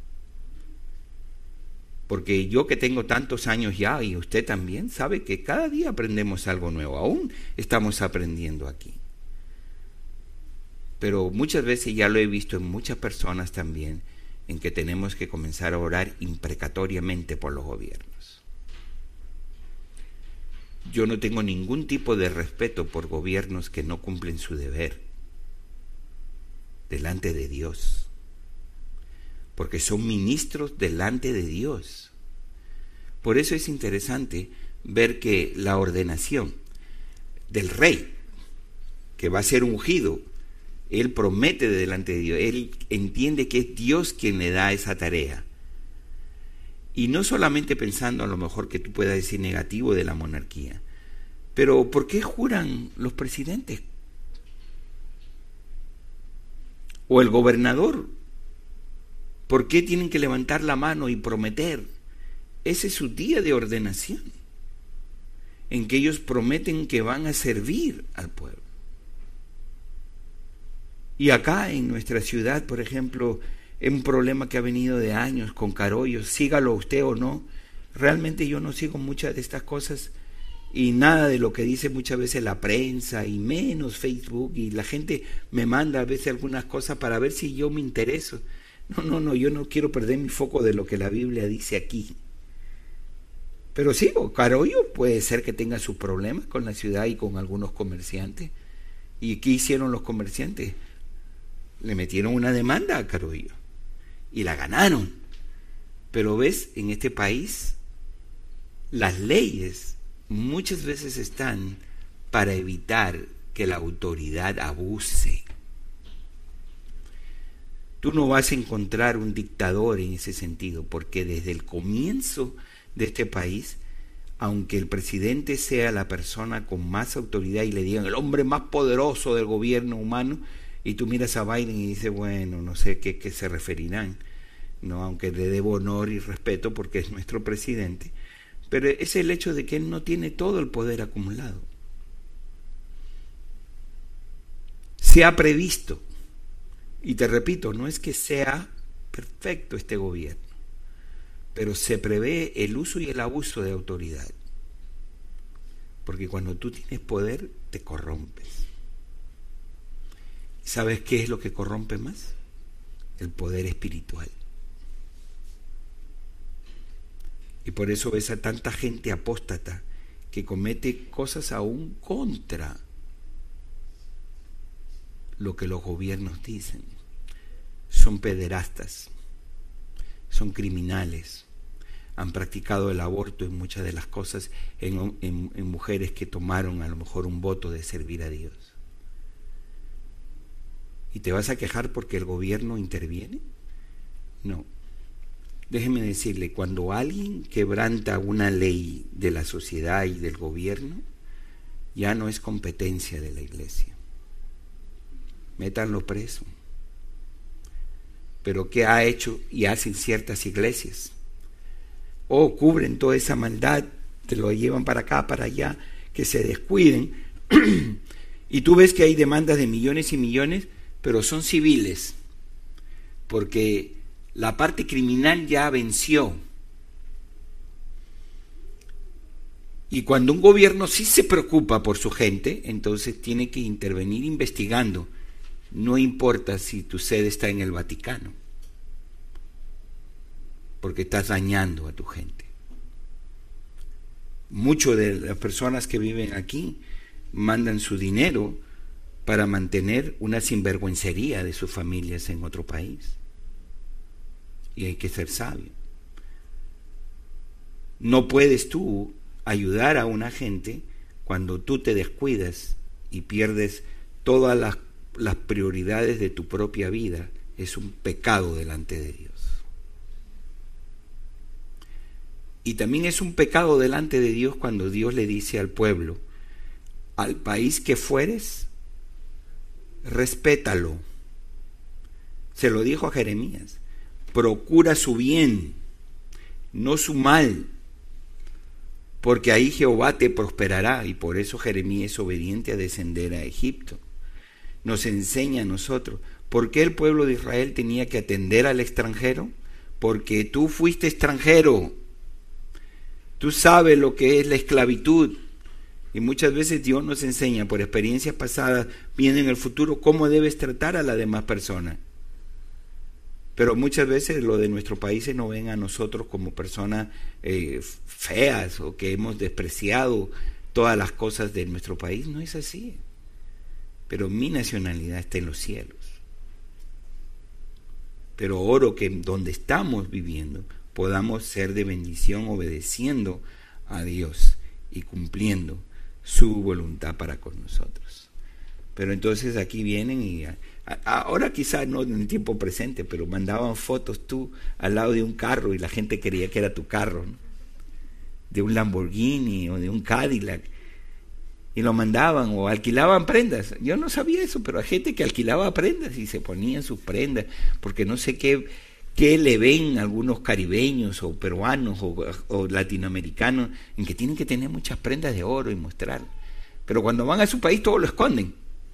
Porque yo que tengo tantos años ya, y usted también, sabe que cada día aprendemos algo nuevo. Aún estamos aprendiendo aquí. Pero muchas veces ya lo he visto en muchas personas también, en que tenemos que comenzar a orar imprecatoriamente por los gobiernos. Yo no tengo ningún tipo de respeto por gobiernos que no cumplen su deber delante de Dios, porque son ministros delante de Dios. Por eso es interesante ver que la ordenación del rey, que va a ser ungido, él promete delante de Dios, él entiende que es Dios quien le da esa tarea. Y no solamente pensando a lo mejor que tú puedas decir negativo de la monarquía, pero ¿por qué juran los presidentes? O el gobernador, ¿por qué tienen que levantar la mano y prometer? Ese es su día de ordenación, en que ellos prometen que van a servir al pueblo. Y acá en nuestra ciudad, por ejemplo, es un problema que ha venido de años con Carollo, sígalo usted o no. Realmente yo no sigo muchas de estas cosas y nada de lo que dice muchas veces la prensa y menos Facebook, y la gente me manda a veces algunas cosas para ver si yo me intereso. No, yo no quiero perder mi foco de lo que la Biblia dice aquí. Pero sí, Carollo puede ser que tenga sus problemas con la ciudad y con algunos comerciantes. ¿Y qué hicieron los comerciantes? Le metieron una demanda a Carollo y la ganaron. Pero ves, en este país las leyes muchas veces están para evitar que la autoridad abuse. Tú no vas a encontrar un dictador en ese sentido, porque desde el comienzo de este país aunque el presidente sea la persona con más autoridad y le digan el hombre más poderoso del gobierno humano, y tú miras a Biden y dices, bueno, no sé qué se referirán, no, aunque le debo honor y respeto porque es nuestro presidente, pero es el hecho de que él no tiene todo el poder acumulado. Se ha previsto, y te repito, no es que sea perfecto este gobierno, pero se prevé el uso y el abuso de autoridad, porque cuando tú tienes poder te corrompes. ¿Sabes qué es lo que corrompe más? El poder espiritual. Y por eso ves a tanta gente apóstata que comete cosas aún contra lo que los gobiernos dicen. Son pederastas, son criminales, han practicado el aborto y muchas de las cosas en mujeres que tomaron a lo mejor un voto de servir a Dios. ¿Y te vas a quejar porque el gobierno interviene? No. Déjeme decirle, cuando alguien quebranta una ley de la sociedad y del gobierno, ya no es competencia de la iglesia. Métanlo preso. Pero ¿qué ha hecho y hacen ciertas iglesias? Cubren toda esa maldad, te lo llevan para acá, para allá, que se descuiden. Y tú ves que hay demandas de millones y millones, pero son civiles, porque la parte criminal ya venció. Y cuando un gobierno sí se preocupa por su gente, entonces tiene que intervenir investigando. No importa si tu sede está en el Vaticano, porque estás dañando a tu gente. Muchas de las personas que viven aquí mandan su dinero para mantener una sinvergüencería de sus familias en otro país. Y hay que ser sabio. No puedes tú ayudar a una gente cuando tú te descuidas y pierdes todas las prioridades de tu propia vida. Es un pecado delante de Dios. Y también es un pecado delante de Dios cuando Dios le dice al pueblo, al país que fueres, respétalo. Se lo dijo a Jeremías. Procura su bien, no su mal, porque ahí Jehová te prosperará. Y por eso Jeremías es obediente a descender a Egipto. Nos enseña a nosotros. ¿Por qué el pueblo de Israel tenía que atender al extranjero? Porque tú fuiste extranjero. Tú sabes lo que es la esclavitud. Y muchas veces Dios nos enseña por experiencias pasadas, viendo en el futuro, cómo debes tratar a las demás personas. Pero muchas veces lo de nuestros países nos ven a nosotros como personas feas o que hemos despreciado todas las cosas de nuestro país. No es así. Pero mi nacionalidad está en los cielos. Pero oro que donde estamos viviendo podamos ser de bendición obedeciendo a Dios y cumpliendo su voluntad para con nosotros. Pero entonces aquí vienen y ahora quizás no en el tiempo presente, pero mandaban fotos tú al lado de un carro y la gente creía que era tu carro, ¿no? De un Lamborghini o de un Cadillac, y lo mandaban o alquilaban prendas. Yo no sabía eso, pero hay gente que alquilaba prendas y se ponían sus prendas, porque no sé qué le ven algunos caribeños o peruanos o latinoamericanos en que tienen que tener muchas prendas de oro y mostrar. Pero cuando van a su país todo lo esconden.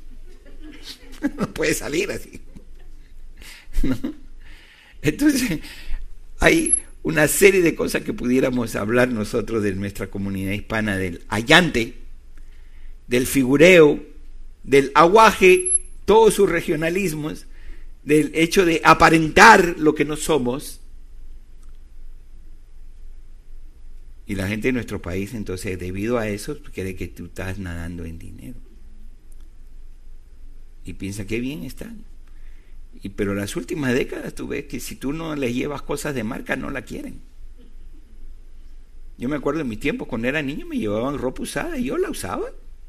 No puede salir así, ¿no? Entonces hay una serie de cosas que pudiéramos hablar nosotros de nuestra comunidad hispana, del allante, del figureo, del aguaje, todos sus regionalismos, del hecho de aparentar lo que no somos. Y la gente de nuestro país, entonces, debido a eso, cree que tú estás nadando en dinero. Y piensa qué bien están. Pero las últimas décadas tú ves que si tú no les llevas cosas de marca, no la quieren. Yo me acuerdo en mi tiempo, cuando era niño, me llevaban ropa usada y yo la usaba.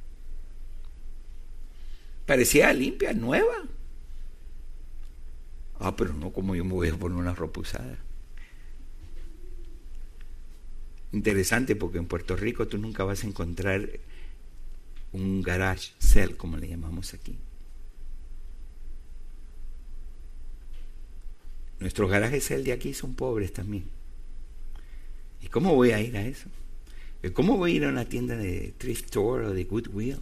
Parecía limpia, nueva. Pero no, como yo me voy a poner una ropa usada. Interesante, porque en Puerto Rico tú nunca vas a encontrar un garage sale, como le llamamos aquí. Nuestros garajes sale de aquí son pobres también. ¿Y cómo voy a ir a eso? ¿Cómo voy a ir a una tienda de thrift store o de Goodwill?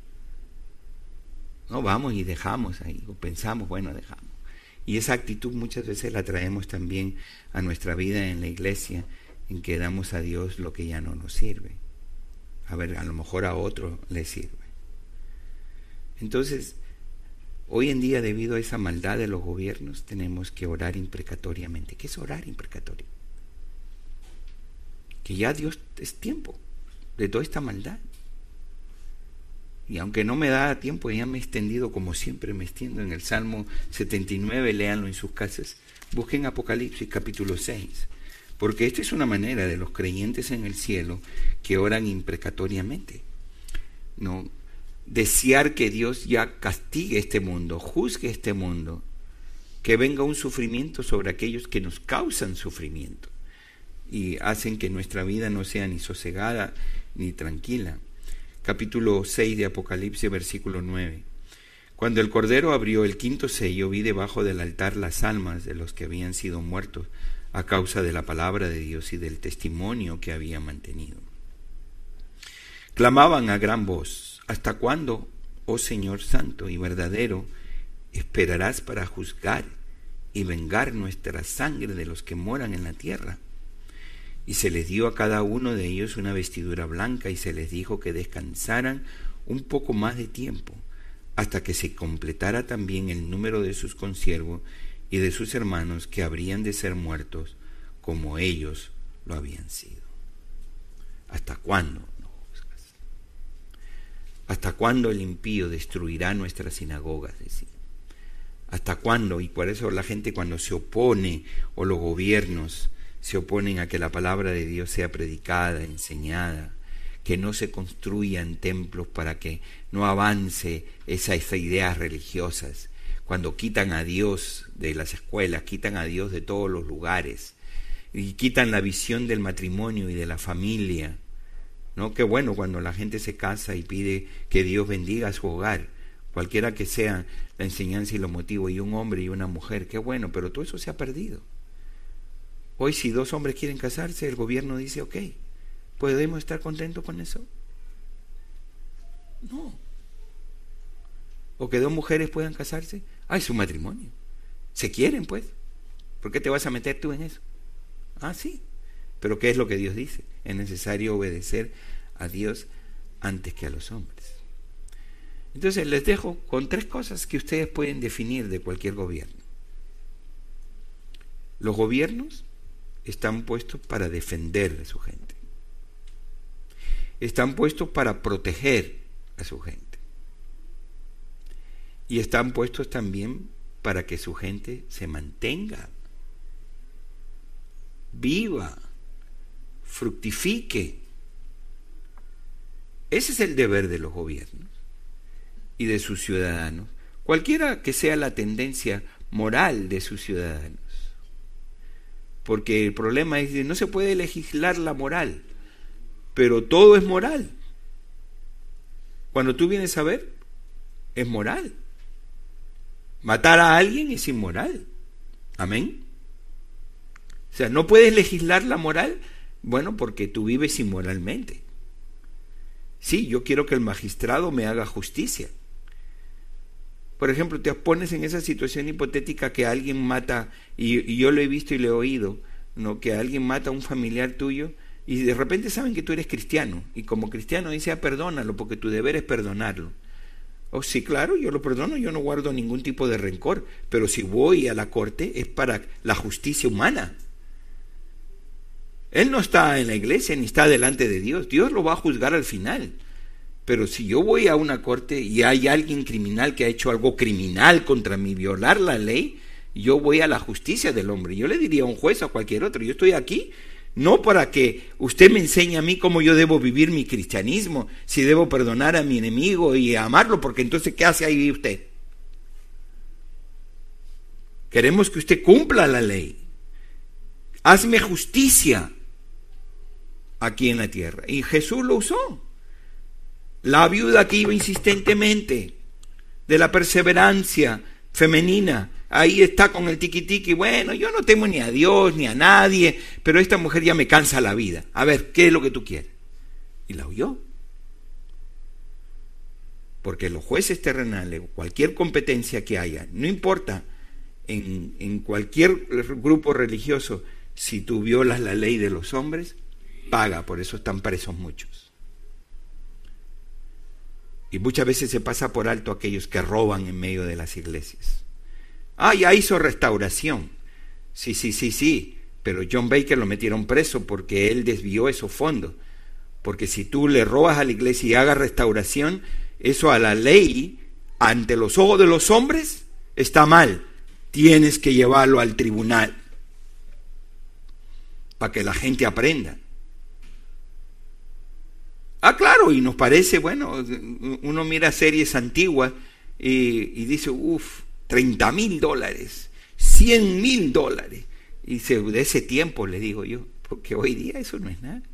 No, vamos y dejamos ahí, o pensamos, bueno, dejamos. Y esa actitud muchas veces la traemos también a nuestra vida en la iglesia, en que damos a Dios lo que ya no nos sirve. A ver, a lo mejor a otro le sirve. Entonces, hoy en día, debido a esa maldad de los gobiernos, tenemos que orar imprecatoriamente. ¿Qué es orar imprecatorio? Que ya Dios es tiempo de toda esta maldad. Y aunque no me da tiempo, ya me he extendido como siempre me extiendo en el Salmo 79, léanlo en sus casas. Busquen Apocalipsis capítulo 6, porque esta es una manera de los creyentes en el cielo que oran imprecatoriamente. No desear que Dios ya castigue este mundo, juzgue este mundo, que venga un sufrimiento sobre aquellos que nos causan sufrimiento y hacen que nuestra vida no sea ni sosegada ni tranquila. Capítulo 6 de Apocalipsis, versículo 9. Cuando el Cordero abrió el quinto sello, vi debajo del altar las almas de los que habían sido muertos a causa de la palabra de Dios y del testimonio que habían mantenido. Clamaban a gran voz: ¿hasta cuándo, oh Señor santo y verdadero, esperarás para juzgar y vengar nuestra sangre de los que moran en la tierra? Y se les dio a cada uno de ellos una vestidura blanca, y se les dijo que descansaran un poco más de tiempo, hasta que se completara también el número de sus consiervos y de sus hermanos, que habrían de ser muertos como ellos lo habían sido. ¿Hasta cuándo no juzgas? ¿Hasta cuándo el impío destruirá nuestras sinagogas? Decía. ¿Hasta cuándo? Y por eso la gente, cuando se opone, o los gobiernos se oponen a que la palabra de Dios sea predicada, enseñada, que no se construyan templos para que no avance esas ideas religiosas, cuando quitan a Dios de las escuelas, quitan a Dios de todos los lugares, y quitan la visión del matrimonio y de la familia, ¿no? Qué bueno cuando la gente se casa y pide que Dios bendiga su hogar, cualquiera que sea la enseñanza y los motivos, y un hombre y una mujer, qué bueno, pero todo eso se ha perdido. Hoy, si dos hombres quieren casarse, el gobierno dice, ok, ¿podemos estar contentos con eso? No. O que dos mujeres puedan casarse, es un matrimonio. Se quieren, pues. ¿Por qué te vas a meter tú en eso? Sí. Pero ¿qué es lo que Dios dice? Es necesario obedecer a Dios antes que a los hombres. Entonces les dejo con 3 cosas que ustedes pueden definir de cualquier gobierno. Los gobiernos están puestos para defender a su gente. Están puestos para proteger a su gente. Y están puestos también para que su gente se mantenga, viva, fructifique. Ese es el deber de los gobiernos y de sus ciudadanos, cualquiera que sea la tendencia moral de sus ciudadanos. Porque el problema es que no se puede legislar la moral, pero todo es moral. Cuando tú vienes a ver, es moral. Matar a alguien es inmoral. Amén. O sea, no puedes legislar la moral, bueno, porque tú vives inmoralmente. Sí, yo quiero que el magistrado me haga justicia. Por ejemplo, te pones en esa situación hipotética que alguien mata, y yo lo he visto y lo he oído, ¿no? Que alguien mata a un familiar tuyo y de repente saben que tú eres cristiano, y como cristiano dice, perdónalo, porque tu deber es perdonarlo. Sí, claro, yo lo perdono, yo no guardo ningún tipo de rencor, pero si voy a la corte es para la justicia humana. Él no está en la iglesia ni está delante de Dios, Dios lo va a juzgar al final. Pero si yo voy a una corte y hay alguien criminal que ha hecho algo criminal contra mí, violar la ley, yo voy a la justicia del hombre. Yo le diría a un juez o a cualquier otro, yo estoy aquí no para que usted me enseñe a mí cómo yo debo vivir mi cristianismo, si debo perdonar a mi enemigo y amarlo, porque entonces ¿qué hace ahí usted? Queremos que usted cumpla la ley. Hazme justicia. aquí en la tierra. Y Jesús lo usó. La viuda que iba insistentemente, de la perseverancia femenina, ahí está con el tiquitiqui. Bueno, yo no temo ni a Dios ni a nadie, pero esta mujer ya me cansa la vida. A ver, ¿qué es lo que tú quieres? Y la oyó. Porque los jueces terrenales, cualquier competencia que haya, no importa, en cualquier grupo religioso, si tú violas la ley de los hombres, paga. Por eso están presos muchos. Y muchas veces se pasa por alto a aquellos que roban en medio de las iglesias. Ya hizo restauración. Sí, pero John Baker lo metieron preso porque él desvió esos fondos. Porque si tú le robas a la iglesia y hagas restauración, eso a la ley, ante los ojos de los hombres, está mal. Tienes que llevarlo al tribunal para que la gente aprenda. Claro, y nos parece, bueno, uno mira series antiguas y dice, $30,000, $100,000. Y dice, de ese tiempo, le digo yo, porque hoy día eso no es nada.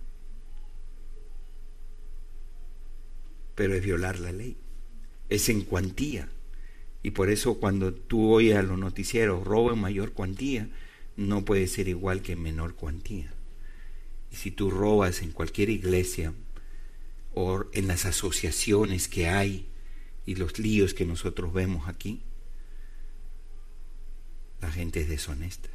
Pero es violar la ley, es en cuantía. Y por eso cuando tú oyes a los noticieros, robo en mayor cuantía, no puede ser igual que en menor cuantía. Y si tú robas en cualquier iglesia o en las asociaciones que hay y los líos que nosotros vemos aquí, la gente es deshonesta.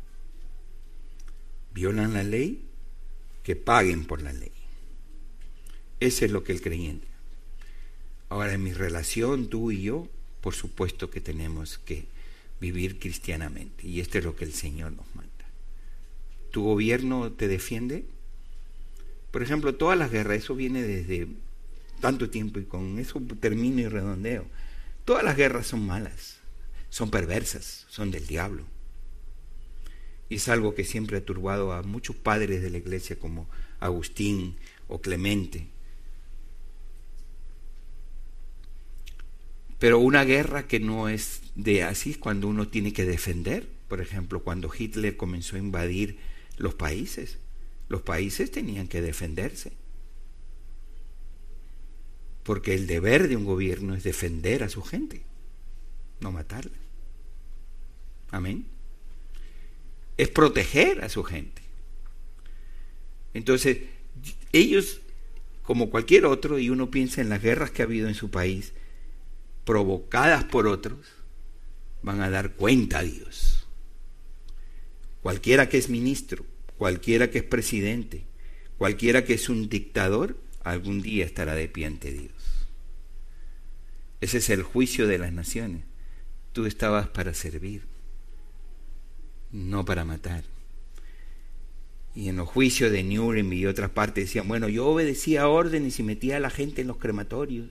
Violan la ley, que paguen por la ley. Ese es lo que el creyente. Ahora, en mi relación, tú y yo, por supuesto que tenemos que vivir cristianamente. Y esto es lo que el Señor nos manda. ¿Tu gobierno te defiende? Por ejemplo, todas las guerras, eso viene desde tanto tiempo, y con eso termino y redondeo. Todas las guerras son malas, son perversas, son del diablo. Y es algo que siempre ha turbado a muchos padres de la iglesia como Agustín o Clemente. Pero una guerra que no es de así es cuando uno tiene que defender. Por ejemplo, cuando Hitler comenzó a invadir los países tenían que defenderse. Porque el deber de un gobierno es defender a su gente, no matarla. Amén. Es proteger a su gente. Entonces, ellos, como cualquier otro, y uno piensa en las guerras que ha habido en su país, provocadas por otros, van a dar cuenta a Dios. Cualquiera que es ministro, cualquiera que es presidente, cualquiera que es un dictador, algún día estará de pie ante Dios. Ese es el juicio de las naciones. Tú estabas para servir, no para matar. Y en los juicios de Nuremberg y otras partes decían, bueno, yo obedecía órdenes y metía a la gente en los crematorios.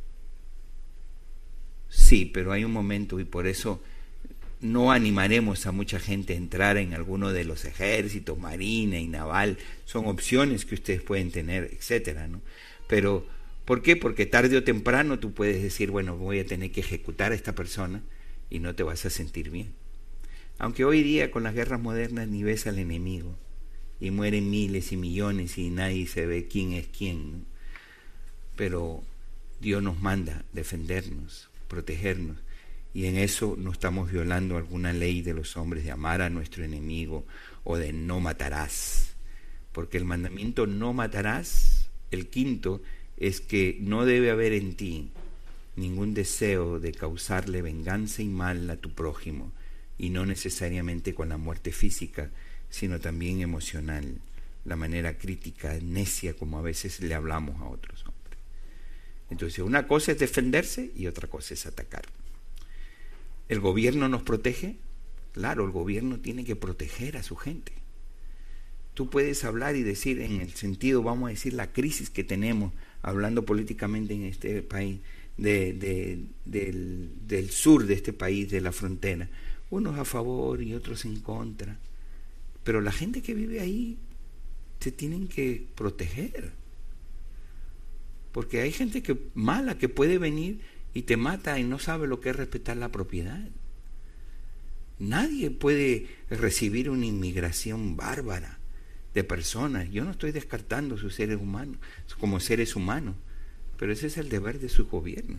Sí, pero hay un momento, y por eso no animaremos a mucha gente a entrar en alguno de los ejércitos, marina y naval. Son opciones que ustedes pueden tener, etcétera, ¿no? Pero, ¿por qué? Porque tarde o temprano tú puedes decir, bueno, voy a tener que ejecutar a esta persona y no te vas a sentir bien. Aunque hoy día con las guerras modernas ni ves al enemigo y mueren miles y millones y nadie se ve quién es quién, ¿no? Pero Dios nos manda defendernos, protegernos, y en eso no estamos violando alguna ley de los hombres de amar a nuestro enemigo o de no matarás, porque el mandamiento no matarás, el quinto, es que no debe haber en ti ningún deseo de causarle venganza y mal a tu prójimo, y no necesariamente con la muerte física, sino también emocional, la manera crítica, necia, como a veces le hablamos a otros hombres. Entonces, una cosa es defenderse y otra cosa es atacar. ¿El gobierno nos protege? Claro, el gobierno tiene que proteger a su gente. Tú puedes hablar y decir, en el sentido, vamos a decir, la crisis que tenemos, hablando políticamente en este país, del sur de este país, de la frontera, unos a favor y otros en contra. Pero la gente que vive ahí se tienen que proteger. Porque hay gente mala que puede venir y te mata y no sabe lo que es respetar la propiedad. Nadie puede recibir una inmigración bárbara de personas. Yo no estoy descartando sus seres humanos como seres humanos, pero ese es el deber de su gobierno.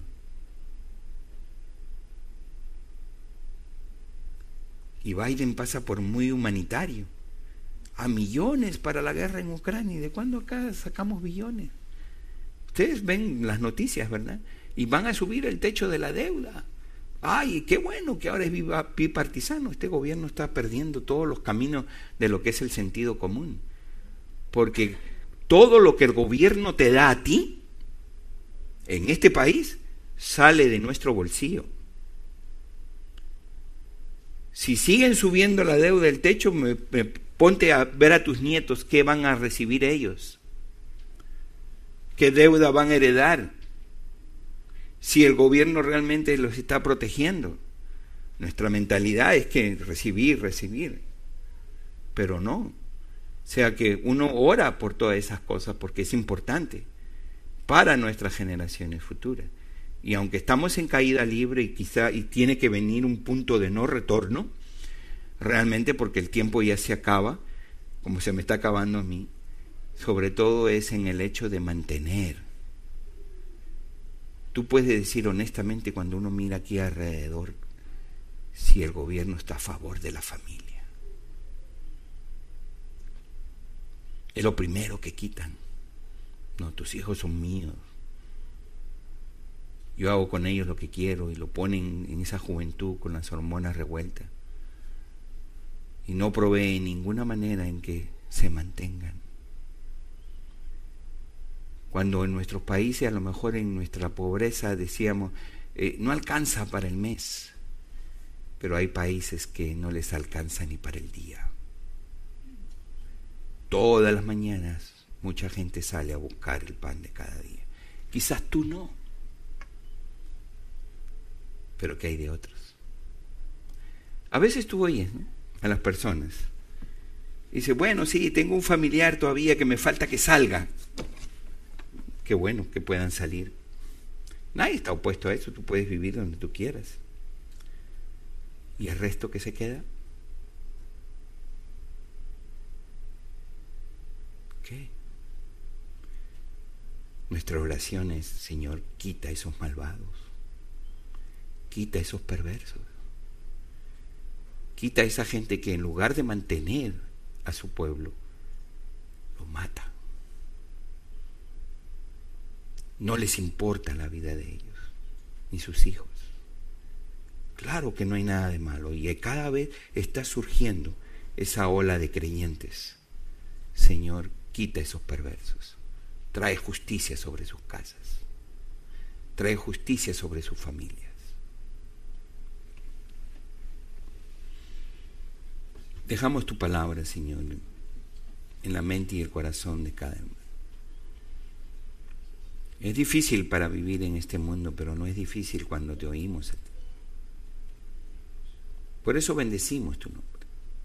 Y Biden pasa por muy humanitario. A millones para la guerra en Ucrania. ¿Y de cuándo acá sacamos billones? Ustedes ven las noticias, ¿verdad? Y van a subir el techo de la deuda. ¡Ay, qué bueno que ahora es bipartisano! Este gobierno está perdiendo todos los caminos de lo que es el sentido común. Porque todo lo que el gobierno te da a ti, en este país, sale de nuestro bolsillo. Si siguen subiendo la deuda del techo, ponte a ver a tus nietos qué van a recibir ellos. ¿Qué deuda van a heredar? Si el gobierno realmente los está protegiendo. Nuestra mentalidad es que recibir, pero no. O sea que uno ora por todas esas cosas porque es importante para nuestras generaciones futuras. Y aunque estamos en caída libre y tiene que venir un punto de no retorno, realmente porque el tiempo ya se acaba, como se me está acabando a mí, sobre todo es en el hecho de mantener. Tú puedes decir honestamente cuando uno mira aquí alrededor si el gobierno está a favor de la familia. Es lo primero que quitan. No, tus hijos son míos. Yo hago con ellos lo que quiero, y lo ponen en esa juventud con las hormonas revueltas. Y no provee ninguna manera en que se mantengan. Cuando en nuestros países, a lo mejor en nuestra pobreza, decíamos, no alcanza para el mes, pero hay países que no les alcanza ni para el día. Todas las mañanas mucha gente sale a buscar el pan de cada día. Quizás tú no, pero ¿qué hay de otros? A veces tú oyes, ¿no?, a las personas. Dice, bueno, sí, tengo un familiar todavía que me falta que salga. Qué bueno que puedan salir. Nadie está opuesto a eso, tú puedes vivir donde tú quieras. ¿Y el resto que se queda? ¿Qué? Nuestra oración es, Señor, quita esos malvados, quita esos perversos, quita a esa gente que en lugar de mantener a su pueblo, lo mata. No les importa la vida de ellos, ni sus hijos. Claro que no hay nada de malo, y cada vez está surgiendo esa ola de creyentes. Señor, quita esos perversos. Trae justicia sobre sus casas. Trae justicia sobre sus familias. Dejamos tu palabra, Señor, en la mente y el corazón de cada uno. Es difícil para vivir en este mundo, pero no es difícil cuando te oímos a ti. Por eso bendecimos tu nombre.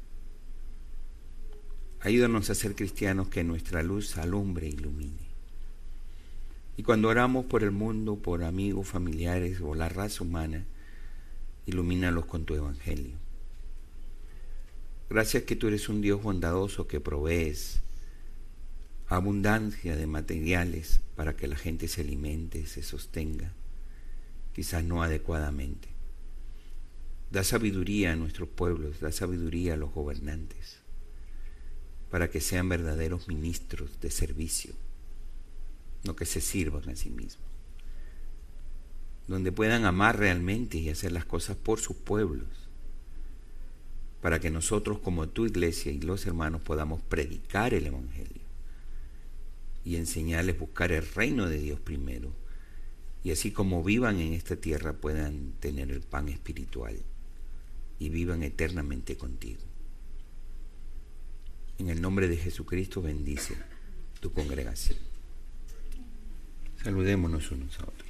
Ayúdanos a ser cristianos que nuestra luz alumbre e ilumine. Y cuando oramos por el mundo, por amigos, familiares o la raza humana, ilumínalos con tu evangelio. Gracias que tú eres un Dios bondadoso que provees abundancia de materiales para que la gente se alimente, se sostenga, quizás no adecuadamente. Da sabiduría a nuestros pueblos, da sabiduría a los gobernantes, para que sean verdaderos ministros de servicio, no que se sirvan a sí mismos, donde puedan amar realmente y hacer las cosas por sus pueblos, para que nosotros como tu iglesia y los hermanos podamos predicar el evangelio y enseñarles a buscar el reino de Dios primero, y así como vivan en esta tierra puedan tener el pan espiritual y vivan eternamente contigo. En el nombre de Jesucristo bendice tu congregación. Saludémonos unos a otros.